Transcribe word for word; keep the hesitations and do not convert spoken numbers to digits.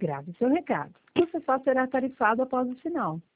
Grave seu recado. Você só será tarifado após o sinal.